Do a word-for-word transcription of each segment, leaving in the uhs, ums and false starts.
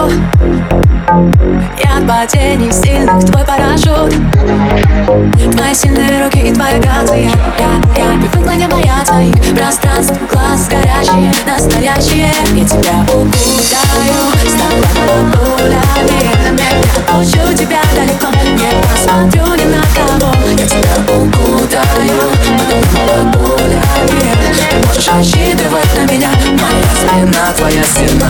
Я от падений сильных твой парашют. Твои сильные руки и твои галцы. Я, я, я привыкла не бояться их пространств. Глаз горящие, настоящие. Я тебя укутаю, стану пулями. Я отпущу тебя далеко, не посмотрю ни на кого. Я тебя укутаю, под пулями. Ты можешь рассчитывать на меня, моя спина, твоя стена.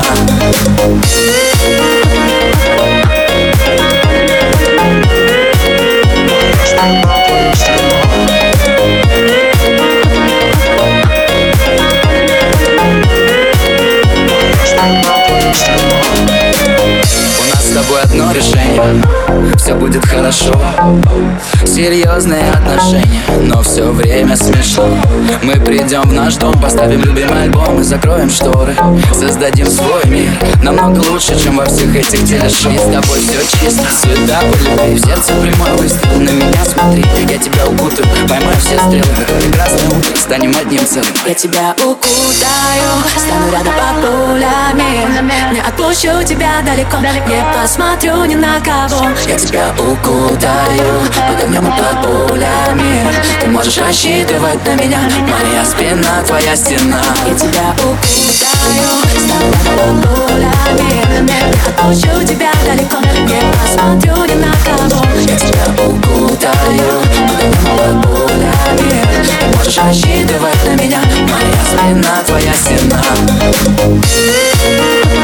С тобой одно решение, все будет хорошо. Серьезные отношения, но все время смешно. Мы придем в наш дом, поставим любимый альбом и закроем шторы. Создадим свой мир, намного лучше, чем во всех этих телешоу. И с тобой все чисто, цвета полюбви. В сердце прямой выстрел, на меня смотри. Я тебя укутаю, поймаю все стрелы. Как прекрасное утро, станем одним целым. Я тебя укутаю, стану рядом под пулями. Не отпущу тебя далеко, не посмотрю ни на кого. Я тебя укутаю, под огнем и под пулями. Ты можешь рассчитывать на меня, моя спина, твоя стена. Я тебя укутаю, стану рядом под пулями. Не отпущу тебя далеко, не посмотрю ни на кого. Я тебя укутаю, под огнем и под пулями. Ты можешь рассчитывать на меня, моя спина, твоя стена.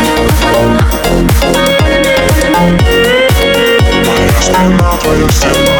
Моя спина, твоя стена.